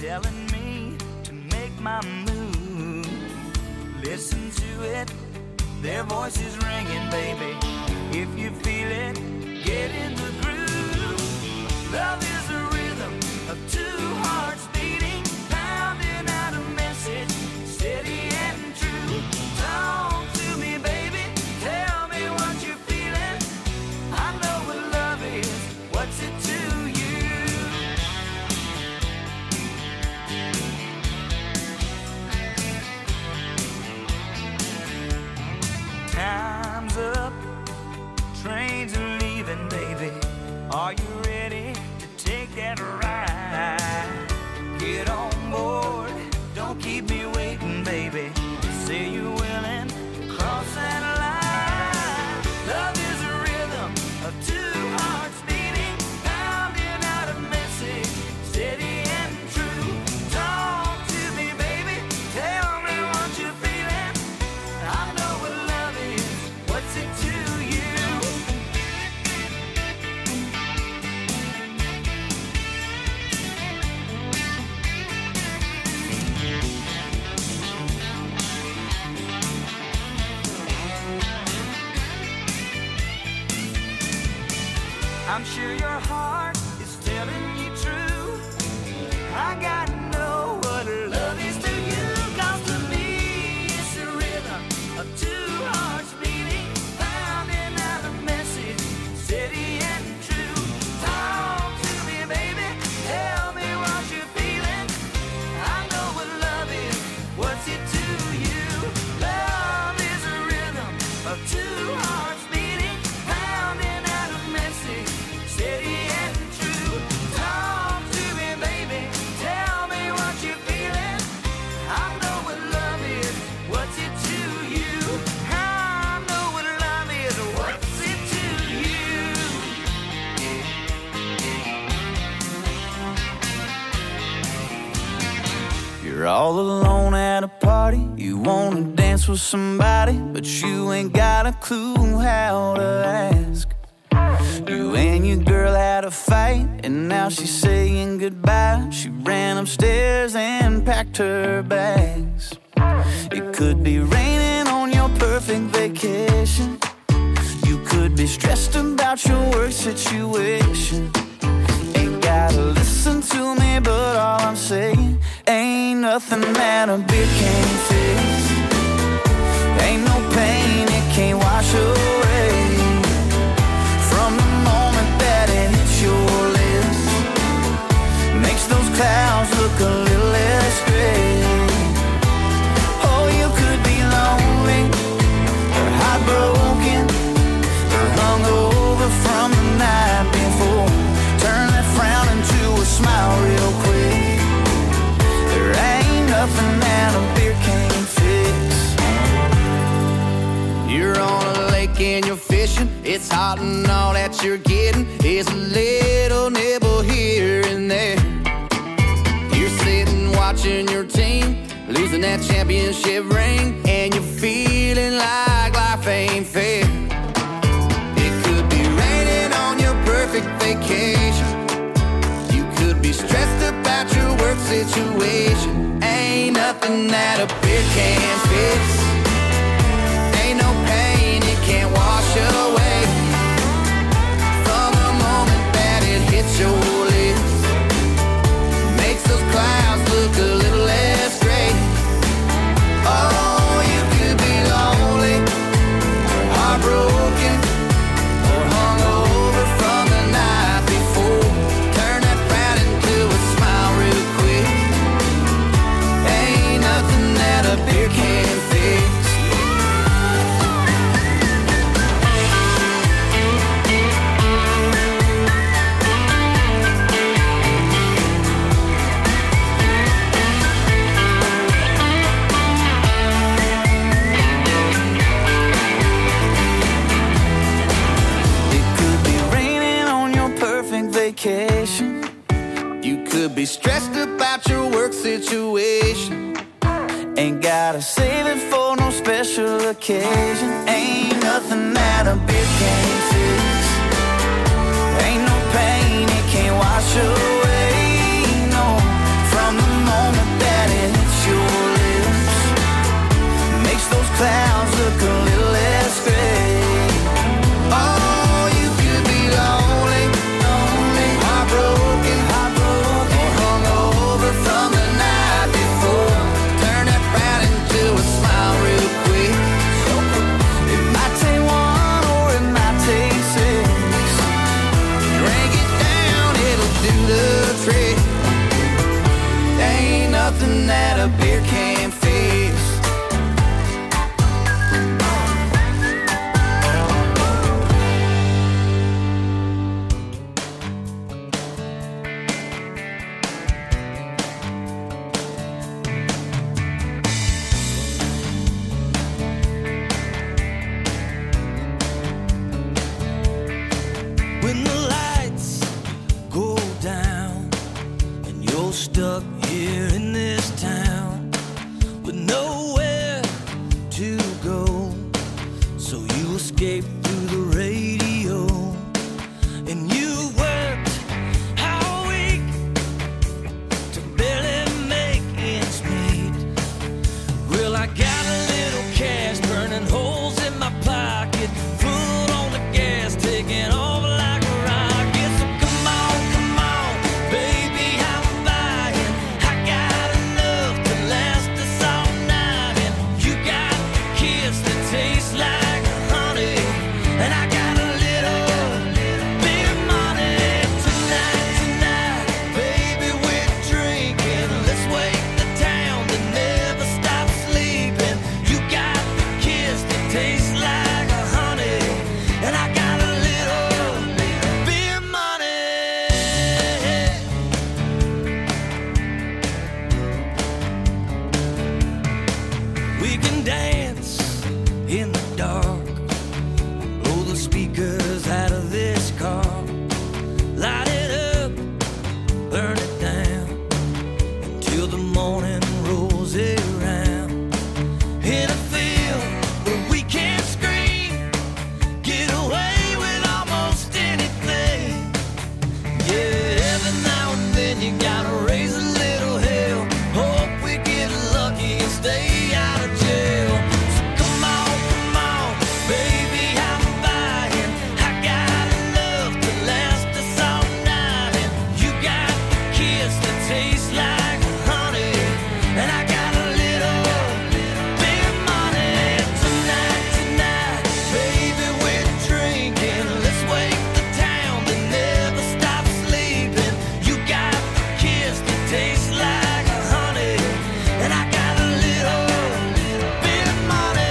telling me to make my move. Listen to it, their voices ringing, baby. If you feel it, get in the groove. Love is a rhythm of two hearts beating, pounding out a message, steady and true. Talk to me, baby, tell me what you're feeling. I know what love is, what's it to you? Time's up, trains are leaving, baby. Are you ready to take that ride? Get on board, don't keep me waiting, baby. Say you're willing to cross that line. Love is a rhythm of two hearts beating, pounding out a message, steady and true. Talk to me, baby, tell me what you're feeling. I know what love is, what's it to you? I'm sure your heart is telling you true. I gotta know what love is to you. 'Cause to me it's a rhythm of two hearts beating, pounding out a message, steady and true. Talk to me, baby, tell me what you're feeling. I know what love is, what's it to you? Love is a rhythm of two hearts beating, pounding out a message, steady and true. Talk to me, baby, tell me what you're feeling. I know what love is, what's it to you? I know what love is, what's it to you? You're all alone at a party, you wanna dance with somebody, but you ain't got a clue how to ask. You and your girl had a fight, and now she's saying goodbye. She ran upstairs and packed her bags. It could be raining on your perfect vacation. You could be stressed about your work situation. Ain't gotta listen to me, but all I'm saying, ain't nothing that a beer can't fix. Ain't no pain it can't wash away. From the moment that it hits your lips, makes those clouds look a little less gray. Oh, you could be lonely, or heartbroken, or hungover from the night before. Turn that frown into a smile real quick. There ain't nothing that a beer can't fix. You're on a lake and you're fishing. It's hot and all that you're getting is a little nibble here and there. You're sitting watching your team losing that championship ring, and you're feeling like life ain't fair. It could be raining on your perfect vacation. You could be stressed about your work situation. Ain't nothing that a beer can't fix. Ain't no pain it can't wash away. From the moment that it hits your lips, makes those clouds look a little less gray. Oh, you could be lonely, or heartbroken, or hungover from the night before. Turn that frown into a smile real quick. Ain't nothing that a beer can't fix. Vacation. You could be stressed about your work situation. Ain't gotta save it for no special occasion. Ain't nothing that a beer can't fix. Ain't no pain it can't wash away. No, from the something that a beer can't fix. When the lights go down and you're stuck here in this town with nowhere to go, so you escape through the radio, and you worked all week to barely make ends meet. Well, I got a little cash burning holes in my pocket, foot on the gas, taking off like a rocket. So come on, baby, I'm buying. I got enough to last us all night, and you got the kiss that tastes like honey, and I got a little bit of money. Tonight, baby, we're drinking. Let's wake the town that never stops sleeping. You got the kiss that tastes like honey, and I got a little bit of money. We can dance in the dark, blow the speakers out of this car, light it up, burn it down, until the morning rolls around. In a field where we can't scream, get away with almost anything. Yeah, every now and then you gotta raise a little hell, hope we get lucky and stay out of jail. So come on, baby, I'm buying. I got enough to last us all night, and you got the kiss that tastes like honey, and I got a little bit of money. Tonight, baby, we're drinking. Let's wake the town that never stops sleeping. You got the kiss that tastes like honey, and I got a little bit of money.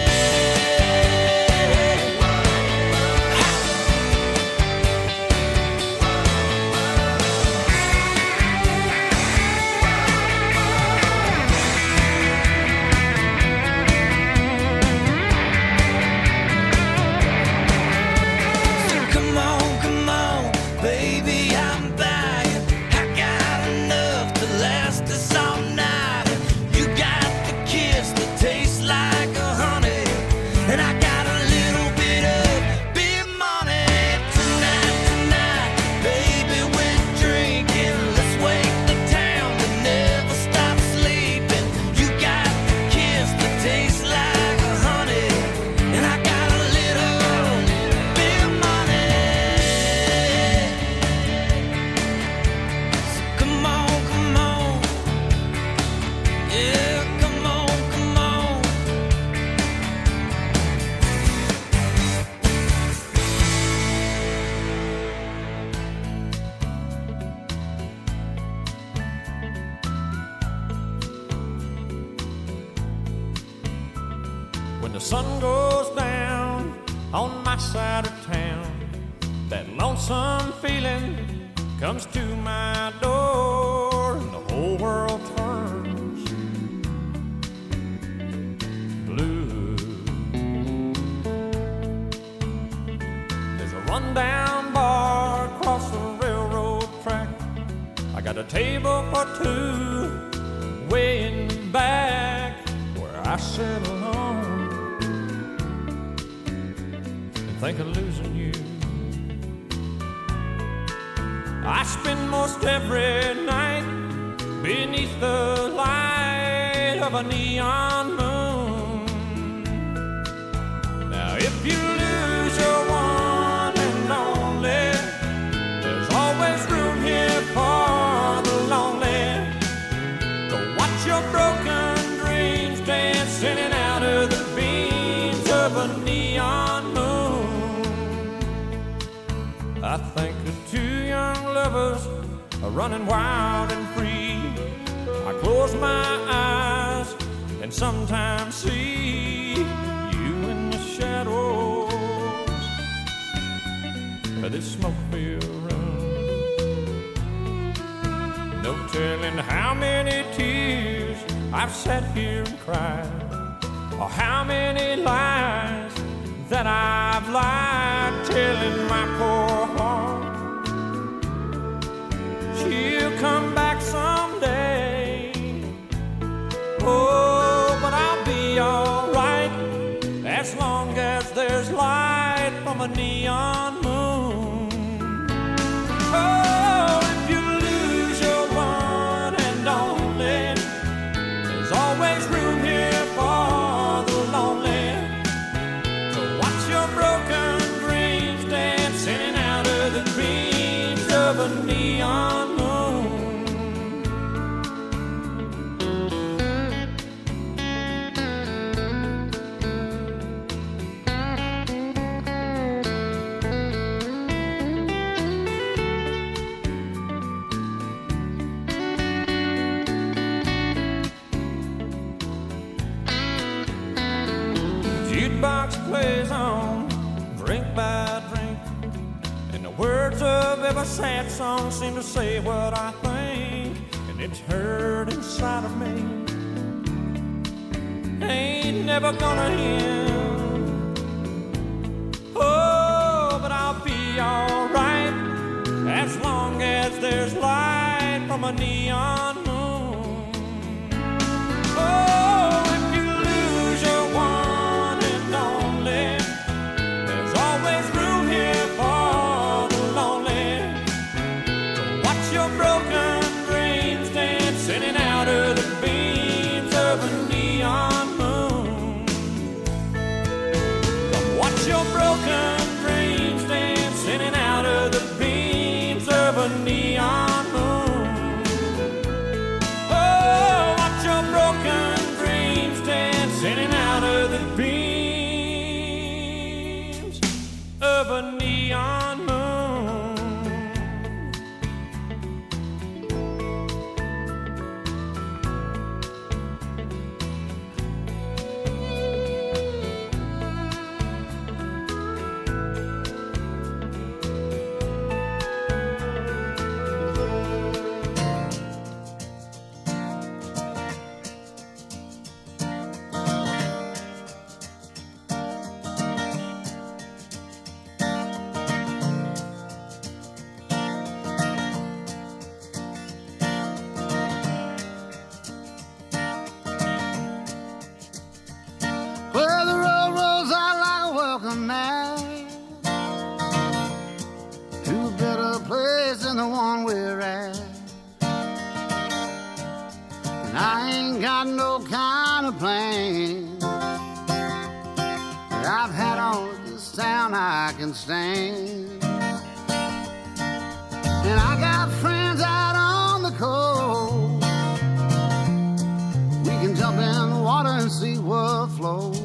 Come on, baby, I'm buying. I got enough to last us all night. You got the kiss that tastes like honey, and I got a little bit of money. Tonight, baby, we're drinking. Let's wake the town that never stops sleeping. You got the kiss that tastes like honey, and I got a little bit of money. So come on, yeah, come on. When the sun goes down on my side of town, that lonesome feeling comes to my door, and the whole world turns blue. There's a rundown bar across the railroad track. I got a table for two way in back, where I sit alone and think of losing you. I spend most every night beneath the light of a neon moon. Now if you lose your one and only, there's always room here for the lonely. Go watch your broken dreams dance in and out of the beams of a neon moon. I think of two young lovers are running wild and free. I close my eyes and sometimes see you in the shadows of this smoke-filled room. No telling how many tears I've sat here and cried, or how many lies that I've lied, telling my poor heart she'll come back someday. Oh, but I'll be alright as long as there's light from a neon moon. Oh, if you lose your one and only, there's always room here for the lonely to watch your broken dreams dancing out of the dreams of a neon moon. Jukebox plays on, drink by drink, and the words of every sad song seem to say what I think, and it's heard inside of me. Ain't never gonna end. Oh, but I'll be alright as long as there's light from a neon moon. Oh, if you lose your one and only, there's always room here for the lonely to watch your broken dreams dancing in and out of the beams of a neon moon. Come watch your broken dreams dancing in and out of the beams of a neon moon. Oh, watch your broken dreams dancing in and out of the beams of a neon moon. Well, the road rolls out like a welcome mat to a better place than the one we're at. And I ain't got no kind of plan that I've had on this town I can stand. And I got friends out on the coast. We can jump in the water and see what flows.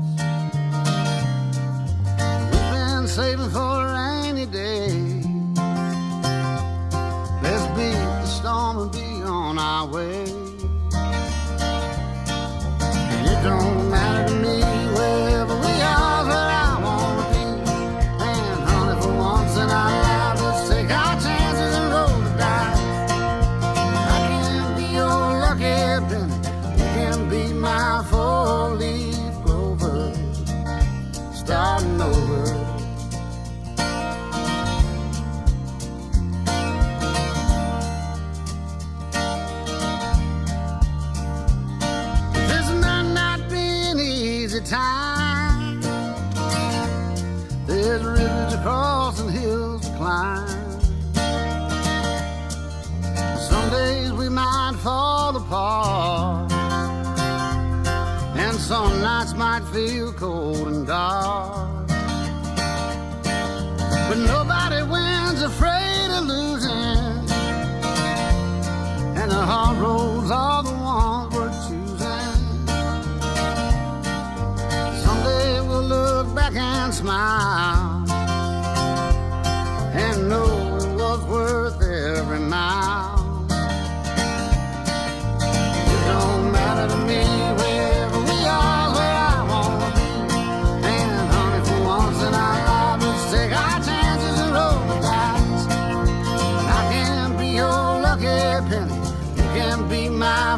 We've been saving for a rainy day. Let's beat the storm and be on our way. And it don't matter to me wherever we are, where I wanna be. And honey, for once in our lives, let's take our chances and roll the dice. I can be your lucky penny, you can be my four-leaf clover, starting over. This might not be an easy time. There's rivers to cross and hills to climb. Some days we might fall apart, and some nights might feel cold and dark. But nobody wins afraid of losing, and the hard roads are the ones we're choosing. Someday we'll look back and smile and know it was worth every mile. It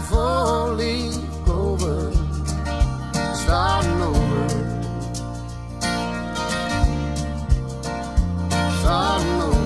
four-leaf clover, starting over, starting over.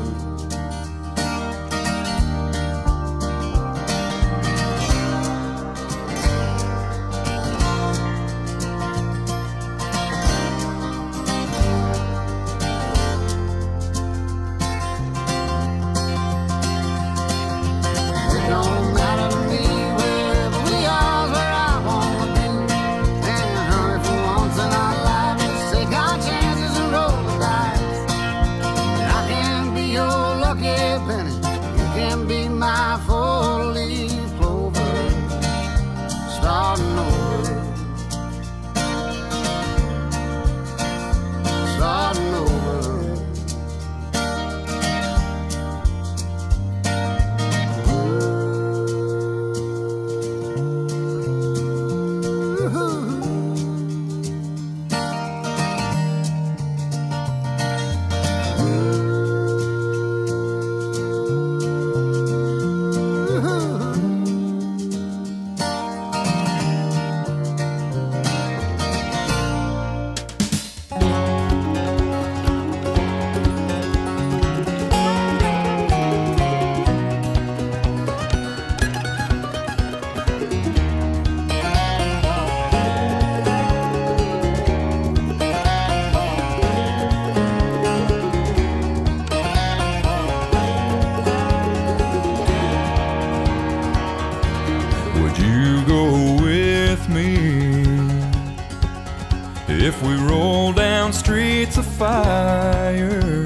If we roll down streets of fire,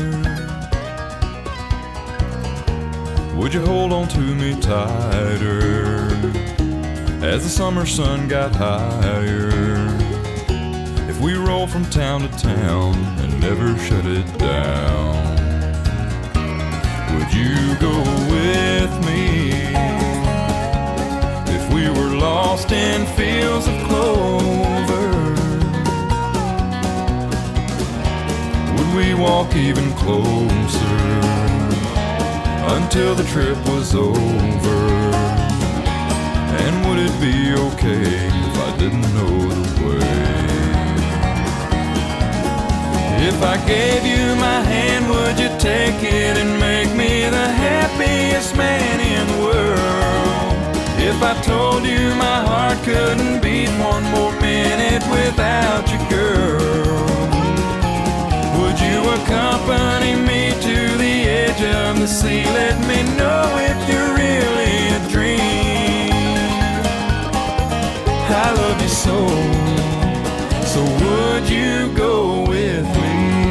would you hold on to me tighter as the summer sun got higher? If we roll from town to town and never shut it down, would you go with me? If we were lost in fields of clover, we walk even closer until the trip was over? And would it be okay if I didn't know the way? If I gave you my hand, would you take it and make me the happiest man in the world? If I told you my heart couldn't beat one more minute without you, girl, would you accompany me to the edge of the sea? Let me know if you're really a dream. I love you so, so would you go with me?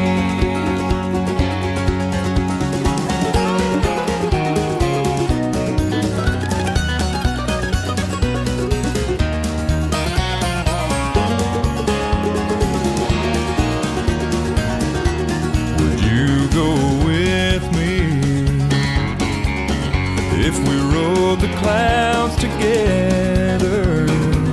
If we rode the clouds together,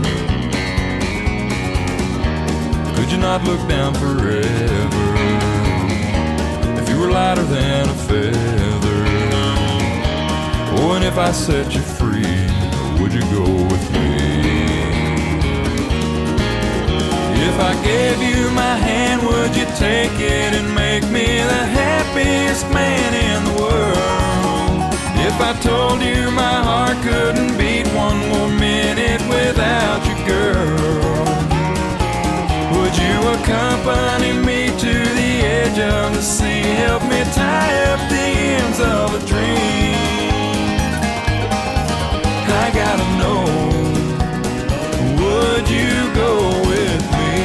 could you not look down forever? If you were lighter than a feather, oh, and if I set you free, would you go with me? If I gave you my hand, would you take it and make me the happiest man in the world? If I told you my heart couldn't beat one more minute without you, girl, would you accompany me to the edge of the sea? Help me tie up the ends of a dream. I gotta know, would you go with me?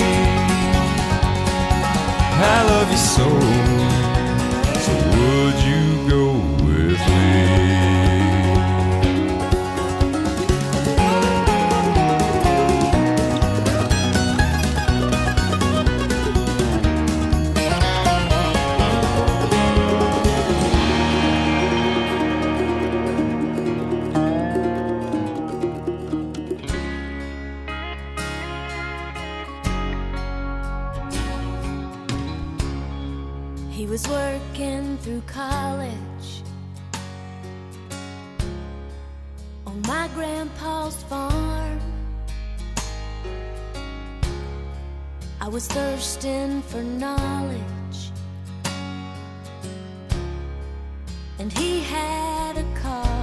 I love you so, so would you go with me? He was working through college on my grandpa's grandpa's farm. I was thirsting for knowledge, and he had a car.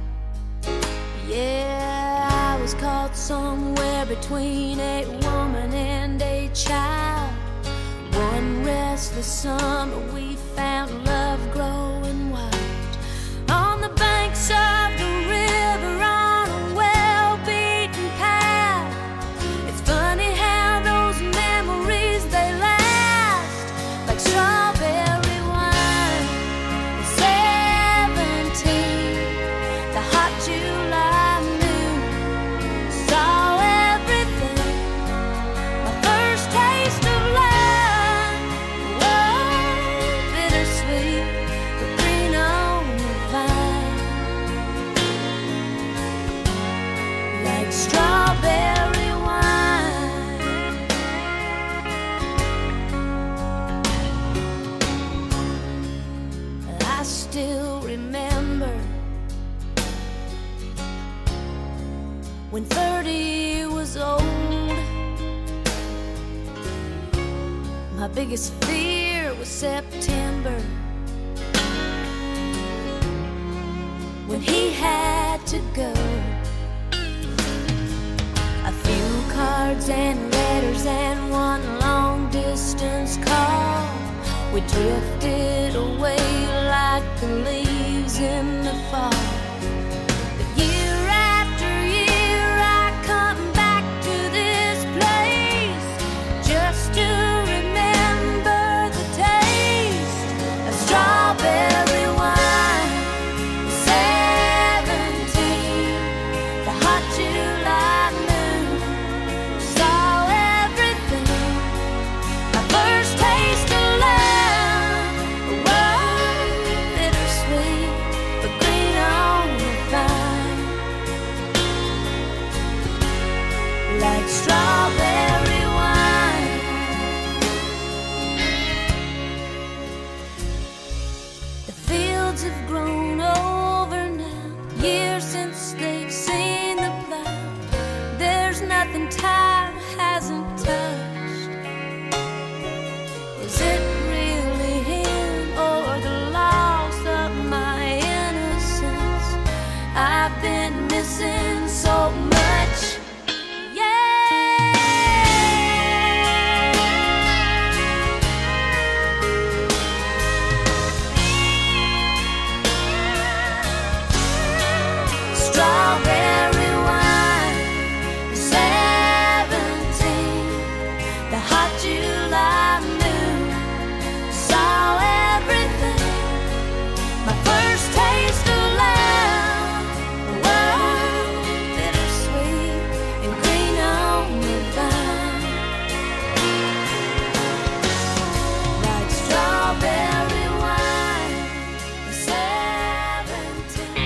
Yeah, I was caught somewhere between a woman and a child. One restless summer we found love growing wild on the banks of the river on a well-beaten path. It's funny how those memories, they last like strawberry wine. 17, the hot July noon, saw everything. My first taste of love, whoa, bittersweet, but green on the vine, like strawberry wine. I still remember when 30 was old. My biggest fear was September, when he had to go. A few cards and letters and one long distance call. We drifted away like the leaves in the fall. But year after year I come back to this place just to remember the taste of strawberry wine. 17, the hot July noon, saw everything. My first taste of love, whoa, bittersweet, but green on the vine, like strawberry wine. The fields have grown over now, years since they've seen the plow. There's nothing time hasn't touched. Is it really him or the loss of my innocence? I've been missing so much. Strawberry wine, 17, the hot July noon, saw everything. My first taste of love, whoa, bittersweet and green on the vine, like strawberry wine, 17.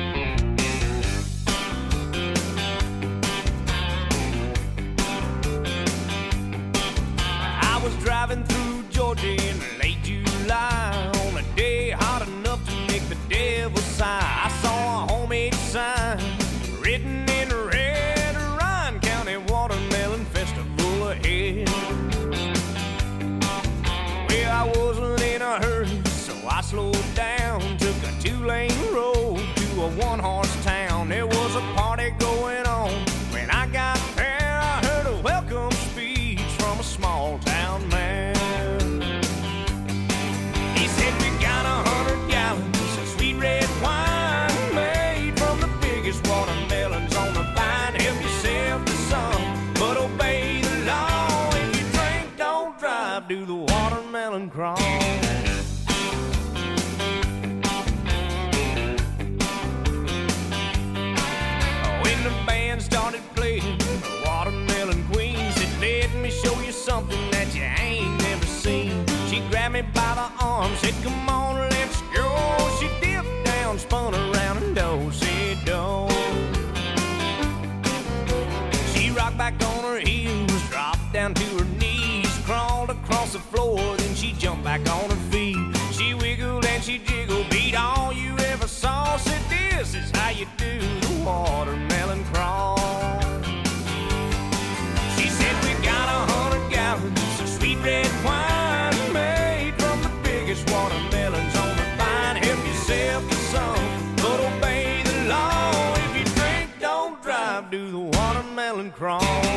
I was driving through Georgia in late July on a day hot enough to make the devil sigh. I saw a homemade sign written in red, Ryan County Watermelon Festival ahead. Well, I wasn't in a hurry, so I slowed down, took a 2-lane road to a 1-horse town. There was a party going on. When I got there, I heard a welcome speech from a small town man. He said, we got 100 gallons of sweet red wine made from the biggest watermelons on the vine. Help yourself to some, but obey the law. If you drink, don't drive, do the watermelon crawl. When the band started playing, the Watermelon Queen said, let me show you something that you ain't never seen. She grabbed me by the arm, said, come on, let's go. She dipped down, spun around, and do-si-do. She rocked back on her heels, dropped down to her knees, crawled across the floor, then she jumped back on her feet. She wiggled and she jiggled, beat all you ever saw. Said, this is how you do the watermelon crawl. drive, do the watermelon crawl.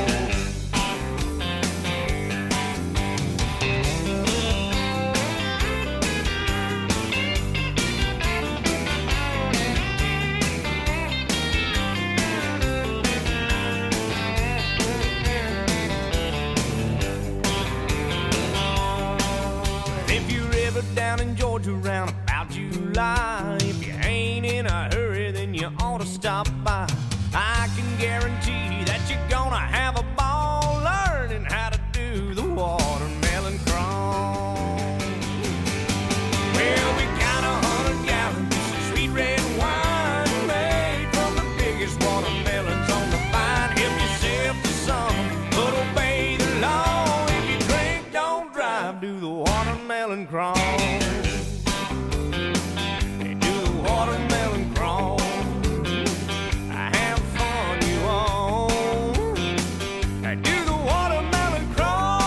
Down in Georgia round about July. If you ain't in a hurry, then you ought to stop by. I can guarantee that you're gonna have a ball learning how to do the watermelon crawl. Well, we got 100 gallons of sweet red wine made from the biggest watermelons on the vine. Help yourself to some, but obey the law. If you drink, don't drive, do the watermelon crawl. Watermelon crawl. Have fun, you all. Do the watermelon crawl.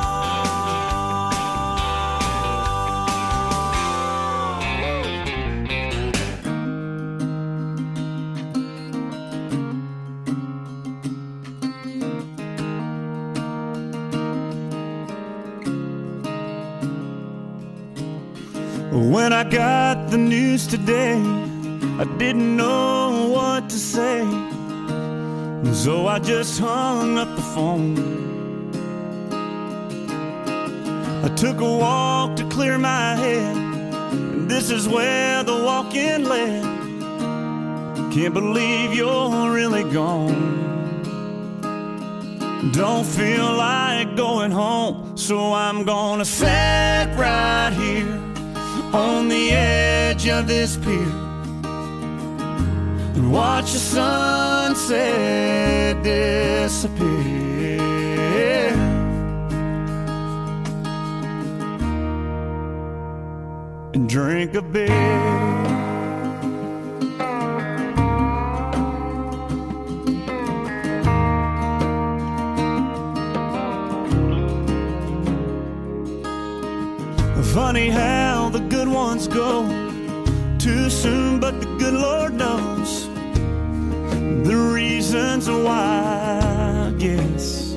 When I got the news today, I didn't know what to say, so I just hung up the phone. I took a walk to clear my head, and this is where the walk-in led. Can't believe you're really gone. Don't feel like going home, so I'm gonna sit right here on the edge of this pier and watch the sunset disappear. And drink a beer. Funny how the good ones go too soon, but the good Lord knows the reasons why, I guess.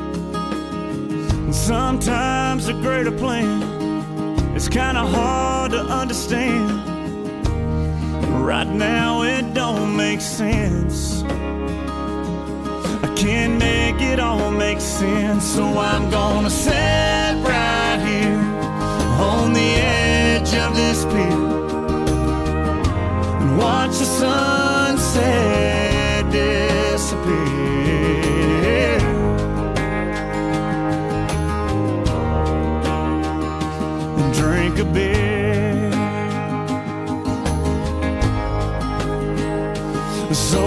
Sometimes a greater plan is kind of hard to understand. Right now it don't make sense. I can't make it all make sense, so I'm gonna sit right here on the edge of this pier and watch the sunset disappear. And drink a beer. So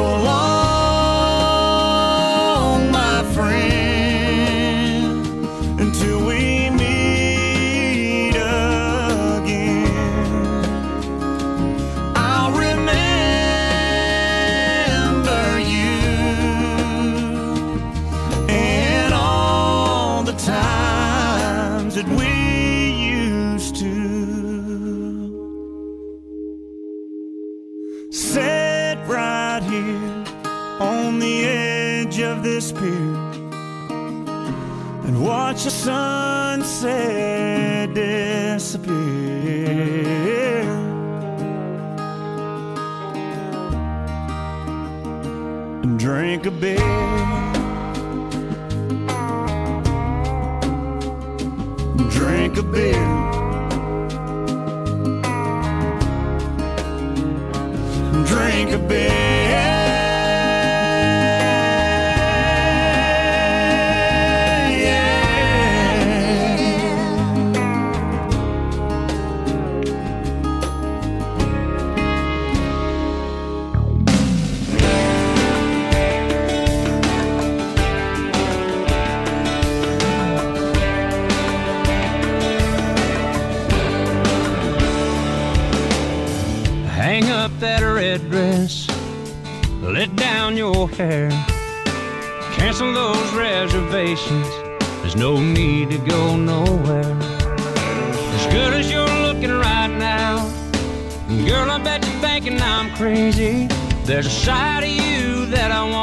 long, my friend, until we that we used to sit right here on the edge of this pier and watch the sunset disappear. And drink a beer. Drink a beer. Drink a beer. Hang up that red dress, let down your hair, cancel those reservations, there's no need to go nowhere. As good as you're looking right now, girl, I bet you're thinking I'm crazy. There's a side of you that I want to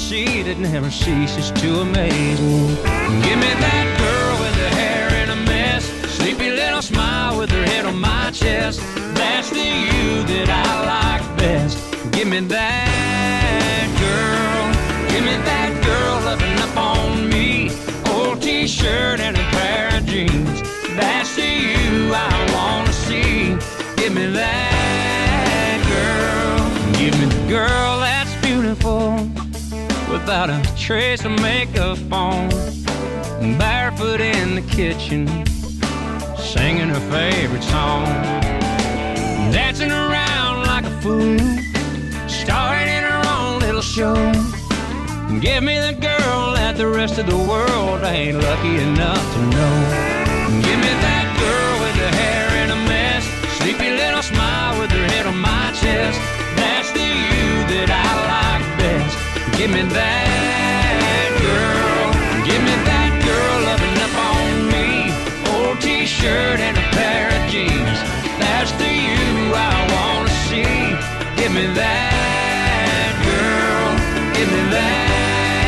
see that never ceases to amaze me. Give me that girl with her hair in a mess, sleepy little smile with her head on my chest. That's the you that I like best. Give me that girl. Give me that girl loving up on me. Old t-shirt and a pair of jeans. That's the you I wanna see. Give me that girl. Give me the girl that's beautiful, without a trace of makeup on, barefoot in the kitchen, singing her favorite song, dancing around like a fool, starring in her own little show. Give me the girl that the rest of the world ain't lucky enough to know. Give me that girl with the hair in a mess, sleepy little smile with her head on my chest. That's the you that I like best. Give me that girl. Give me that girl loving up on me. Old t-shirt and a pair of jeans. That's the you I wanna see. Give me that girl. Give me that girl.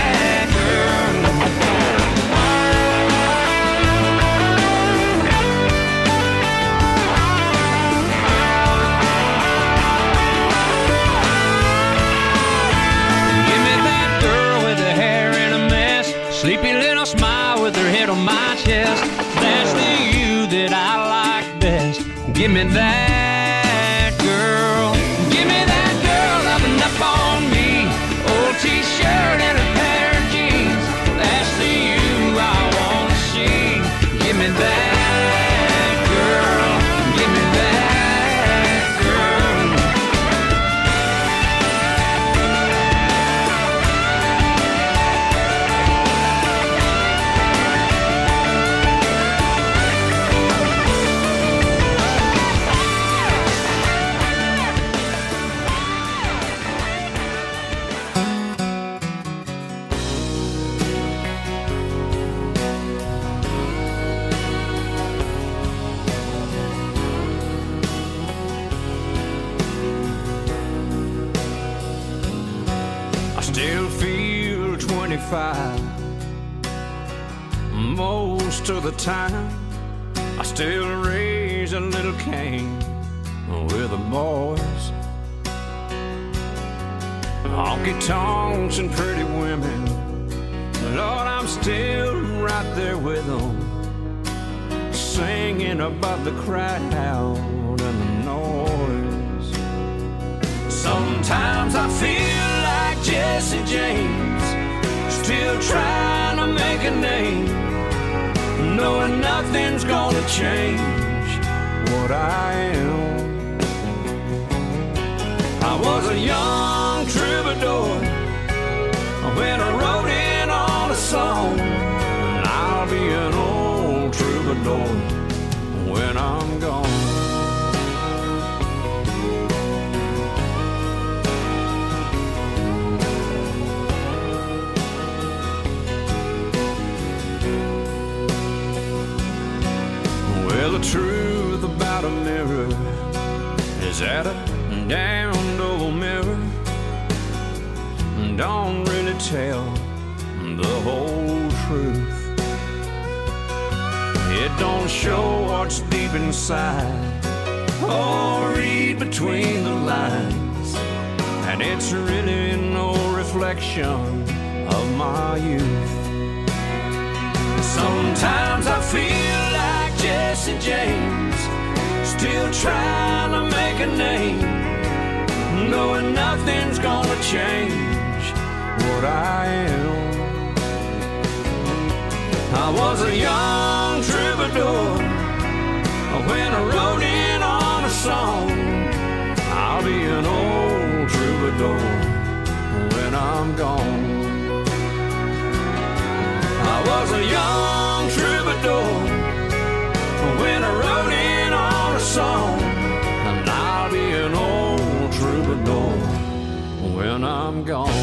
Sleepy little smile with her head on my chest. That's the you that I like best. Give me that girl. Give me that girl loving up on me. Old t-shirt and a pair of jeans. That's the you I wanna see. Give me that girl. Give me that girl. Still feel 25 most of the time. I still raise a little Cain with the boys. Honky tonks and pretty women, Lord, I'm still right there with them, singing about the crowd and the noise. Sometimes I feel like Jesse James, still trying to make a name, knowing nothing's gonna change what I am. I was a young troubadour when I wrote in on a song, and I'll be an old troubadour when I'm gone. Well, the truth about a mirror is that a damned old mirror don't really tell the whole truth. It don't show what's deep inside or read between the lines, and it's really no reflection of my youth. Sometimes I feel like Jesse James, still trying to make a name, knowing nothing's gonna change what I am. I was a young troubadour when I wrote in on a song. I'll be an old troubadour when I'm gone. I was a young troubadour when I wrote in on a song, and I'll be an old troubadour when I'm gone.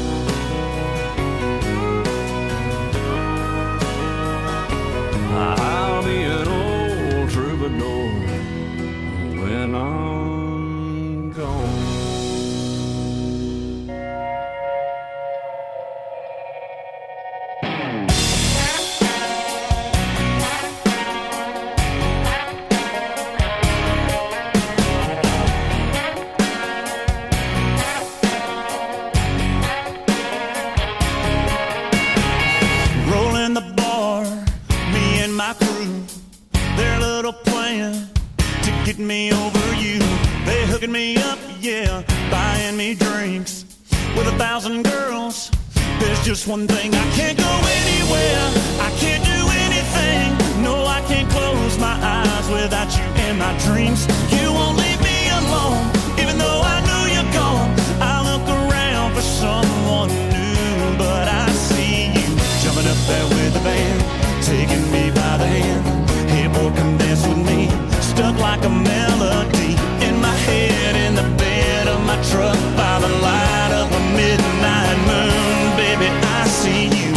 I'll be an old troubadour when I'm gone. just one thing. I can't go anywhere, I can't do anything. No, I can't close my eyes without you in my dreams. You won't leave me alone, even though I know you're gone. I look around for someone new, but I see you jumping up there with the band, taking me by the hand. Hey boy, come dance with me, stuck like a melody in my head, in the bed of my truck, by the light of a midnight moon. Baby, I see you.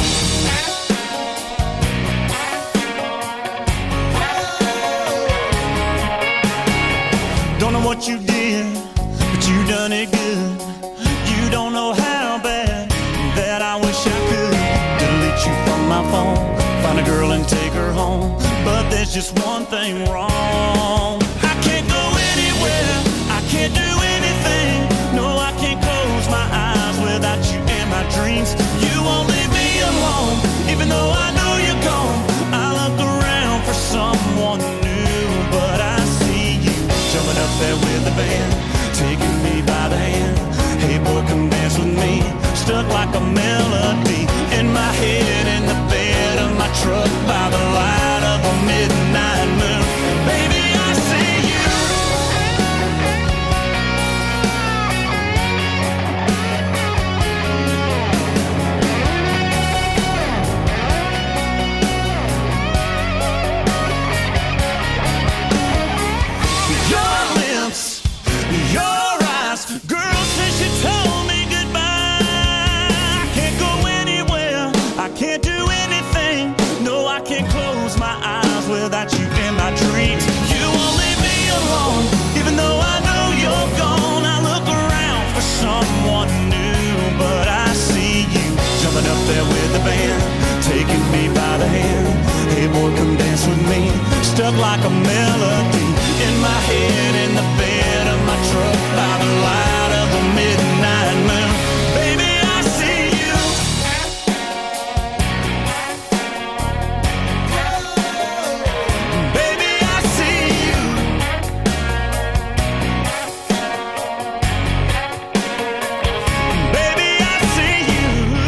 Don't know what you did, but you done it good. You don't know how bad that I wish I could delete you from my phone, find a girl and take her home. But there's just one thing wrong. I can't go anywhere, I can't do anything. No, I can't close my eyes without you in my dreams. You won't leave me alone, even though I know you're gone. I look around for someone new, but I see you jumping up there with the band, taking me by the hand. Hey boy, come dance with me, stuck like a melody in my head, in the bed of my truck, by the light of a midnight moon. Baby, I see you. Your lips, your eyes, girl, since you told me goodbye, I can't go anywhere, I can't do anything. No, I can't close my eyes without you in my dreams. You won't leave me alone, even though I know you're gone. I look around for someone new, but I see you jumping up there with the band, taking me by the hand. Hey boy, come dance with me, stuck like a melody in my head, in the bed of my truck, by the light of a midnight moon. Baby, I see you. Baby, I see you. Baby, I see you.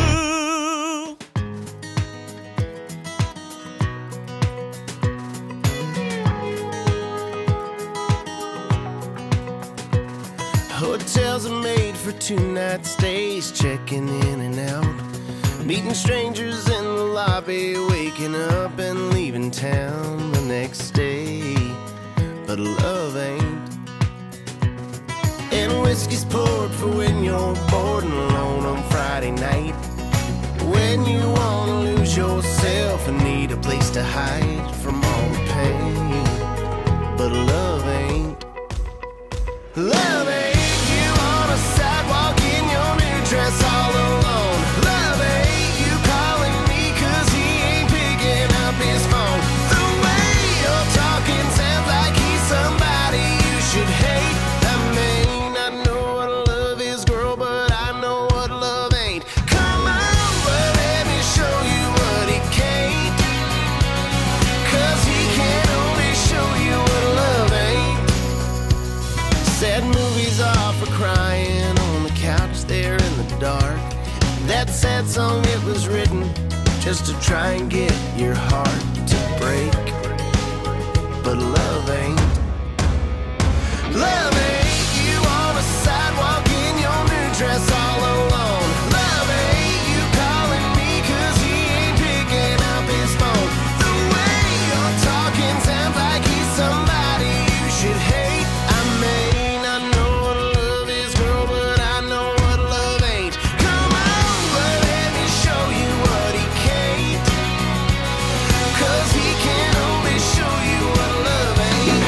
Hotels are made for two-night stays, checking in and out, meeting strangers in the lobby, waking up and leaving town the next day. But love ain't. And whiskey's poured for when you're bored and alone on Friday night, when you wanna lose yourself and need a place to hide from all the pain. But love ain't. Love ain't. Sidewalk in your new dress all alone. Love ain't you calling me 'cause he ain't picking up his phone. The way you're talking sounds like he's somebody you should hate. I mean, I know what love is, girl, but I know what love ain't. Come on, but let me show you what he can't, 'cause he can only show you what love ain't. Sad movies are for crying on the couch there in the dark. That sad song, it was written just to try and get your heart to break. But love ain't. Love ain't you on a sidewalk in your new dress all alone. Love ain't you calling me 'cause he ain't picking up his phone. The way you're talking sounds like he's somebody you should hate. I mean, I know what love is, girl, but I know what love ain't. Come on, but let me show you what he can't, 'cause he can only show you what love ain't.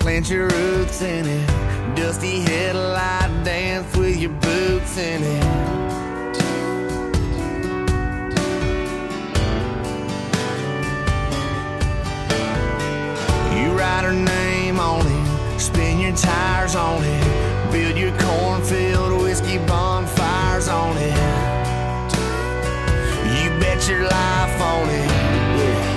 plant your roots in it. Dusty headlight dance with your boots in it. You write her name on it, spin your tires on it, build your cornfield whiskey bonfires on it. You bet your life on it. Yeah.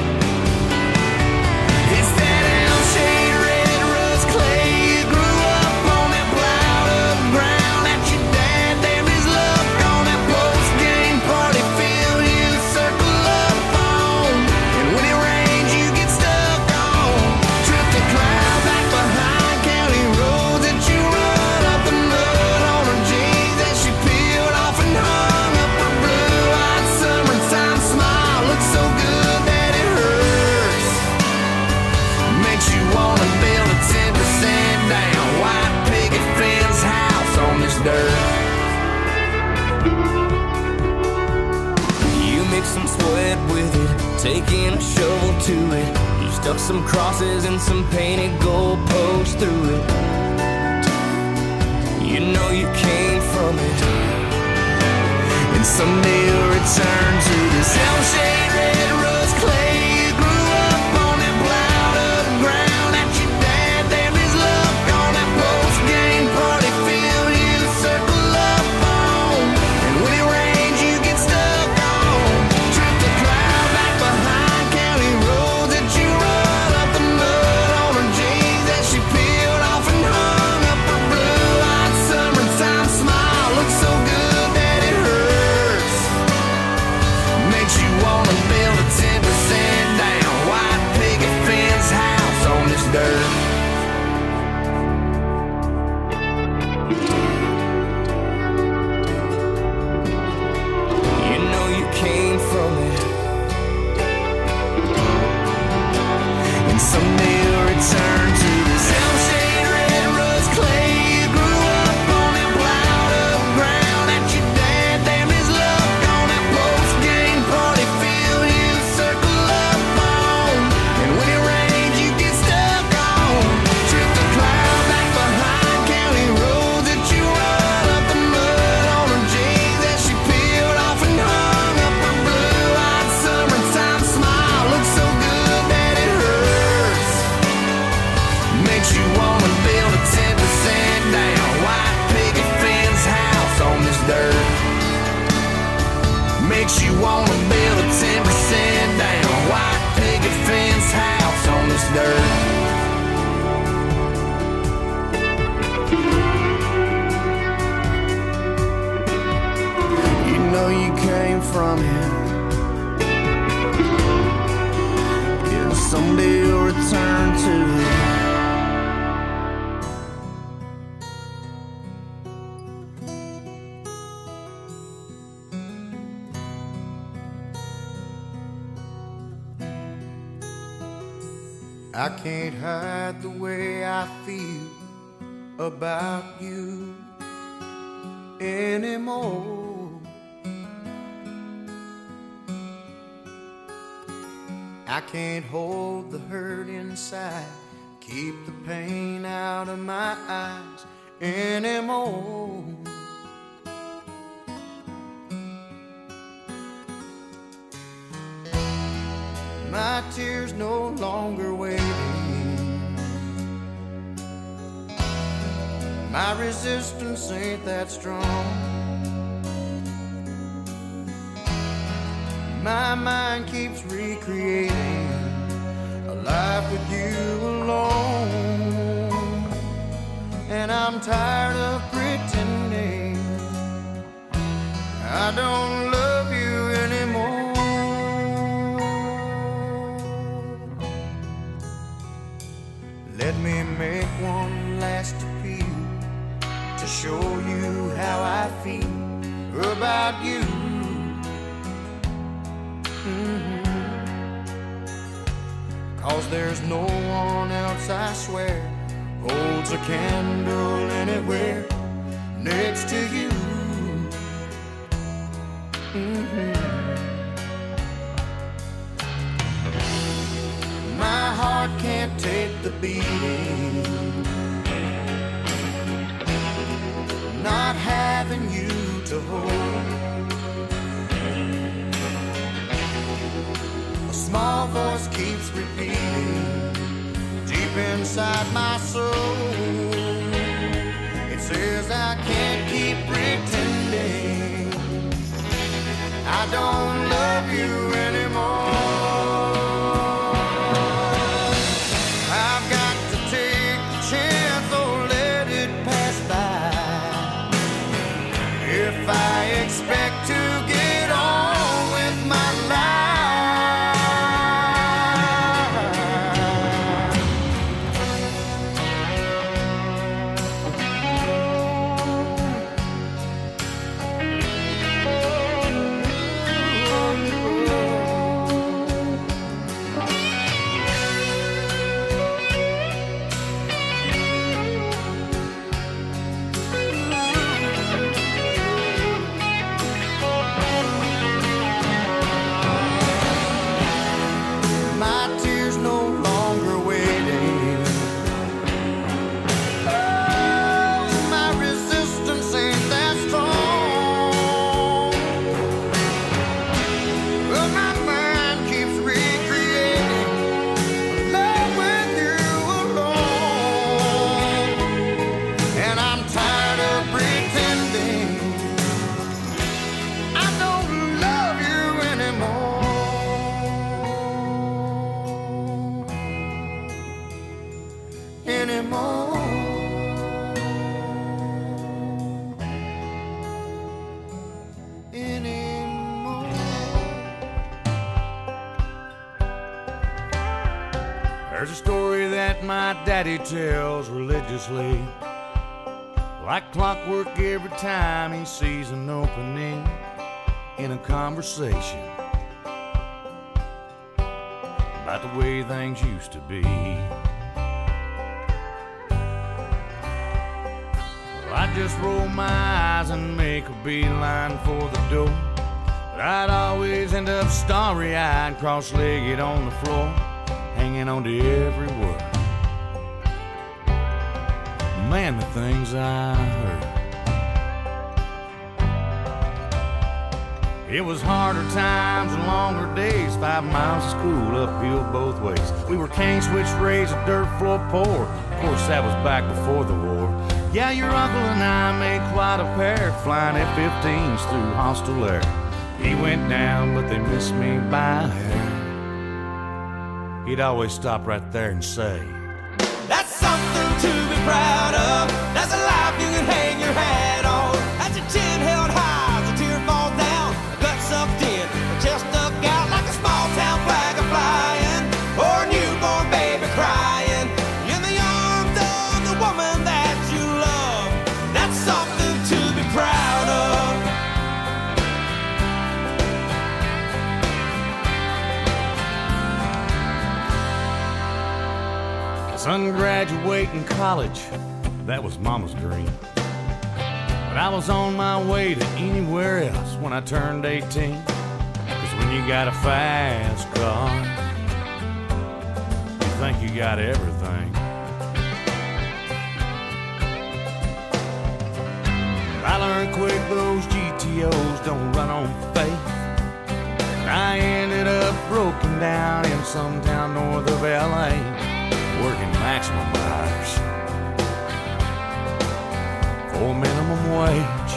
It's that Elm-shaped red rust clay. You grew up on that plowed up ground that your dad damned his luck on that post-game party field you circle up on. And when it rains you get stuck on. Trip the cloud back behind county roads that you run up the mud on her jeans that she peeled off and hung up her blue-eyed summertime smile. Looks so good that it hurts. Makes you wanna build a 10% down white picket fence house on this dirt. You mix some sweat with it, taking a shovel to it. You stuck some crosses and some painted goalposts through it. You know you came from it, and someday you'll return to this Elm-shaped red rust clay. You grew up on that plowed up ground that your dad damned his luck on that post-game party field you circle up on. And when it rains you get stuck on. Trip the cloud back behind county roads that you run up the mud on her jeans that she peeled off and hung up her blue-eyed summertime smile. Looks so good that it hurts. Makes you wanna build a 10% down white picket fence house on this dirt. You know you came from it, and someday you'll return to this Elm-shaped red rust clay. You grew up on that plowed up ground that your dad damned his luck on that post-game party field you circle up on. And when it rains you get stuck on. Trip the cloud back behind county roads that you run up the mud on her jeans that she peeled off and hung up her blue-eyed summertime smile. Looks so good that it hurts. Makes you wanna build a 10% down white picket fence house on this dirt. Makes you wanna build a 10% down white picket fence house on this dirt. You know you came from it, yeah, someday you'll return to it. I can't hide the way I feel about you anymore. I can't hold the hurt inside, keep the pain out of my eyes anymore. My tears no longer waiting. My resistance ain't that strong. My mind keeps recreating a life with you alone. And I'm tired of pretending I don't love you anymore. Let me make one last appeal to show you how I feel about you. Cause there's no one else, I swear, holds a candle anywhere next to you. My heart can't take the beating. Not having you to hold. A small voice keeps repeating deep inside my soul. It says I can't keep pretending I don't love you anymore. I've got to take the chance or let it pass by. If I expect to get on with my life. There's a story that my daddy tells religiously, like clockwork every time he sees an opening in a conversation about the way things used to be. Well, I just roll my eyes and make a beeline for the door, but I'd always end up starry-eyed, cross-legged on the floor, hanging on to every word. Man, the things I heard. It was harder times and longer days, 5 miles of school uphill both ways. We were cane switch raised, a dirt floor poor. Of course, that was back before the war. Yeah, your uncle and I made quite a pair, flying F-15s through hostile air. He went down, but they missed me by a hair. He'd always stop right there and say, That's something to be proud of. That's a life you can hang your hat on. That's your chin held high as a tear falls down. Gut sucked in, chest stuck out like a small town flag a flying, or a newborn baby crying in the arms of the woman that you love. That's something to be proud of. Son graduating college, that was Mama's dream. But I was on my way to anywhere else when I turned 18. 'Cause when you got a fast car, you think you got everything. I learned quick those GTOs don't run on faith. And I ended up broken down in some town north of LA, working maximum hours for minimum wage.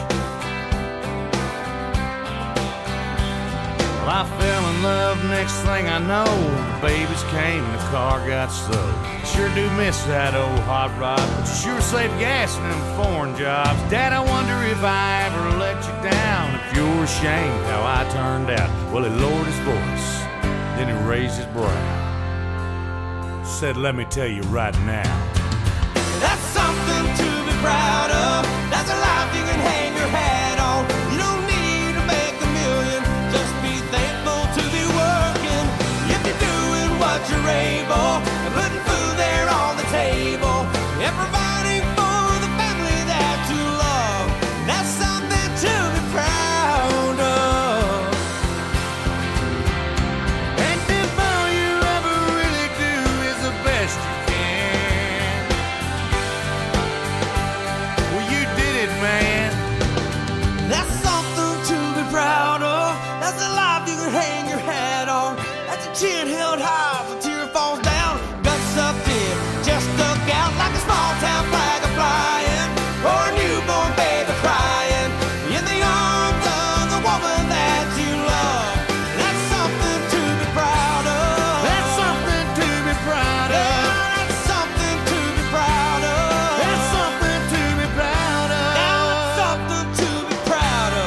Well, I fell in love, next thing I know, the babies came and the car got sold. Sure do miss that old hot rod, but you sure save gas in them foreign jobs. Dad, I wonder if I ever let you down, if you're ashamed how I turned out. Well, he lowered his voice, then he raised his brow, said, let me tell you right now, That's something to be proud of. That's a life you can hang your hat on. You don't need to make a million, just be thankful to be working. If you're doing what you're able, and putting food there on the table, and providing for the family that you love, that's something to be proud of. and if all you ever really do is the best you can, just duck out like a small town flag a flying, or a newborn baby crying in the arms of the woman that you love. That's something to be proud of. That's something to be proud of. That's something to be proud of. That's something to be proud of. That's something to be proud of.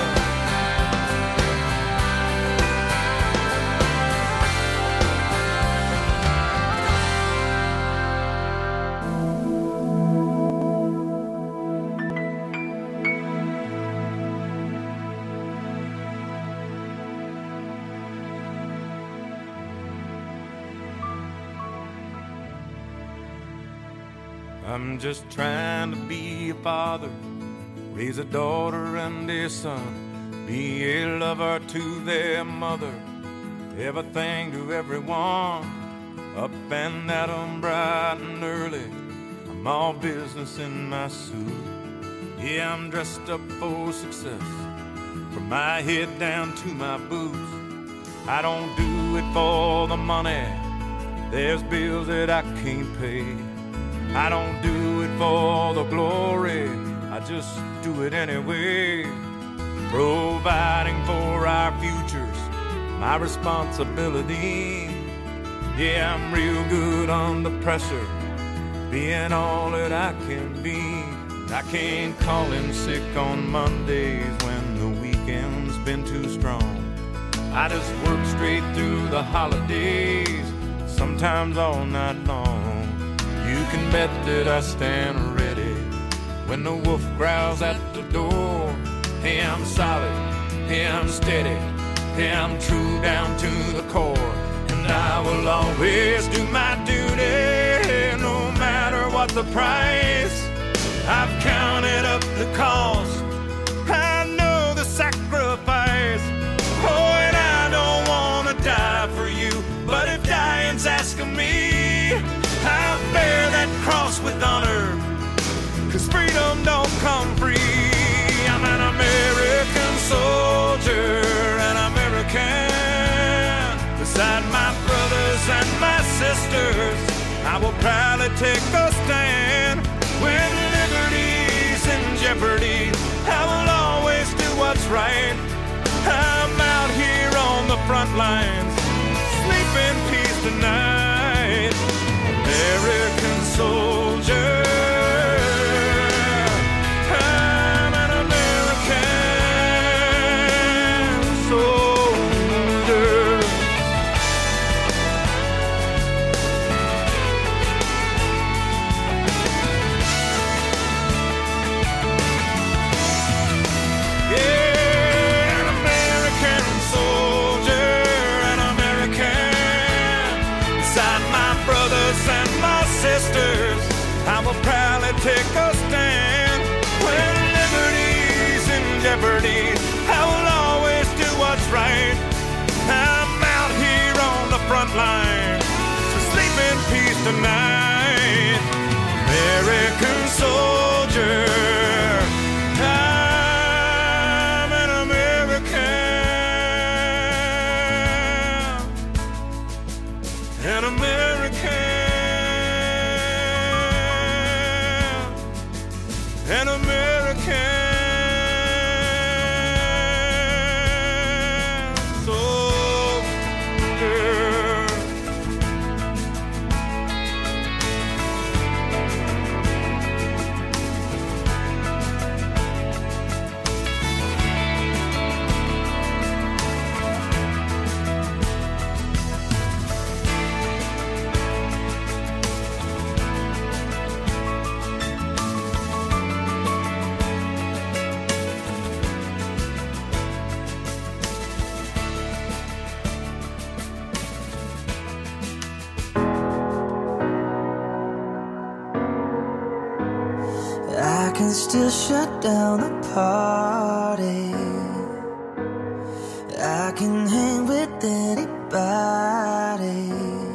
I'm just trying to be a father, raise a daughter and a son, be a lover to their mother, everything to everyone, up and at 'em bright and early. I'm all business in my suit. Yeah, I'm dressed up for success, from my head down to my boots. I don't do it for the money, there's bills that I can't pay. I don't do it for the glory, I just do it anyway. Providing for our futures, my responsibility. Yeah, I'm real good under pressure, being all that I can be. I can't call in sick on Mondays when the weekend's been too strong. I just work straight through the holidays, sometimes all night long. You can bet that I stand ready when the wolf growls at the door. Hey, I'm solid, hey, I'm steady, hey, I'm true down to the core. And I will always do my duty, no matter what the price. I've counted up the cost, I know the sacrifice. Oh, and I don't want to die for you, but if dying's asking me, I'll bear that cross with honor, 'cause freedom don't come free. I'm an American soldier, an American. Beside my brothers and my sisters, I will proudly take a stand. When liberty's in jeopardy, I will always do what's right. I'm out here on the front lines, sleep in peace tonight. American soldier, I'm an American soldier. Yeah, an American soldier, an American. Beside my brothers and my sisters, I will proudly take a stand. When liberty's in jeopardy, I will always do what's right. I'm out here on the front line, so sleep in peace tonight. American soldier, I'm an American, an American. An American soldier. I can still shut down the party. I can hang with anybody.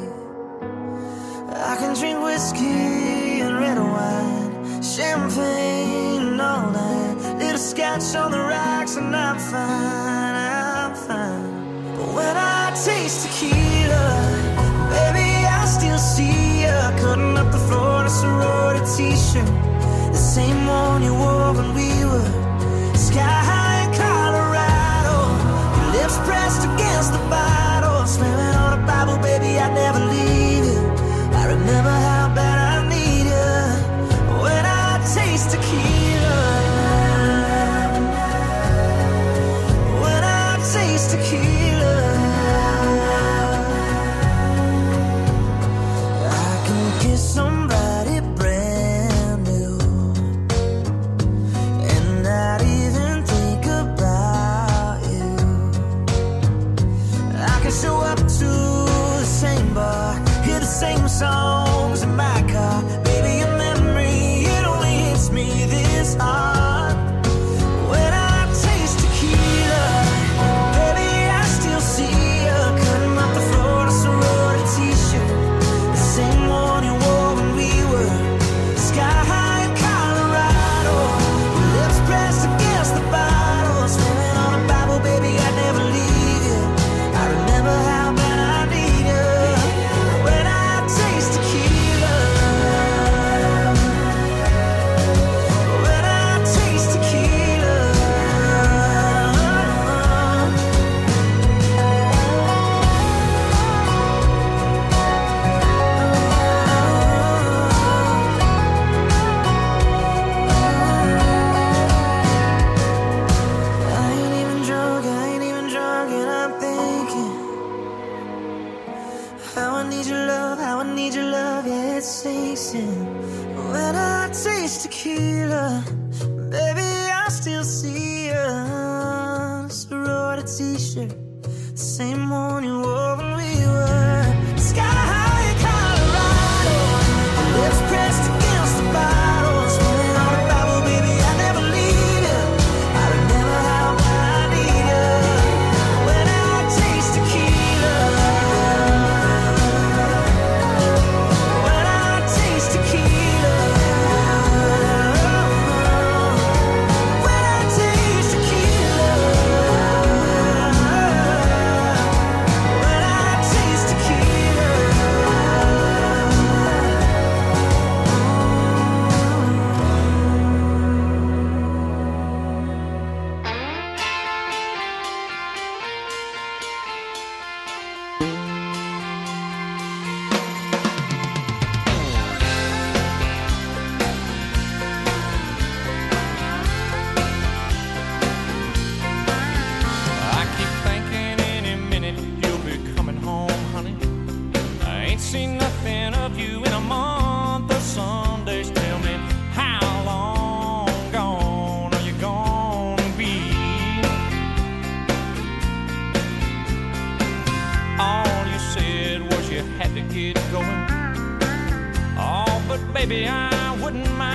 I can drink whiskey and red wine, champagne and all that. Little scotch on the rocks and I'm fine, I'm fine. But when I taste tequila, baby, I still see you cutting up the floor t-shirt, the same one you wore when we were sky high in Colorado. Your lips pressed against the bottle, swearing on a Bible, baby, I'd never leave you. I remember how bad I need you when I taste tequila. When I taste tequila, I can kiss somebody brand new and not even think about you. I can show up to the same bar, hear the same songs in my car. Baby, your memory, it only hits me this hard. When I taste tequila, baby, I still see you cutting up the floor in a sorority t-shirt, the same one you wore when we were sky high in Colorado. Your lips pressed against the bottle, swearing on a Bible, baby, I'd never leave you. I remember how bad I need you when I taste tequila. When I taste tequila. I ain't even drunk, and I'm thinking how I need your love, how I need your love, yeah, it sinks in. When I taste tequila, baby, I still see you. Sorority t-shirt, the same one you wore when we were sky high in Colorado. Your lips pressed against the bottle, swearing on a Bible, baby, I never leave you. I remember how bad I need you when I taste tequila. When I taste tequila. When I taste tequila. When I taste tequila. I keep thinking any minute you'll be coming home, honey. I ain't seen nothing of you in a month of Sundays. Tell me, how long gone are you gonna be? All you said was you had to get going. Oh, but baby, I wouldn't mind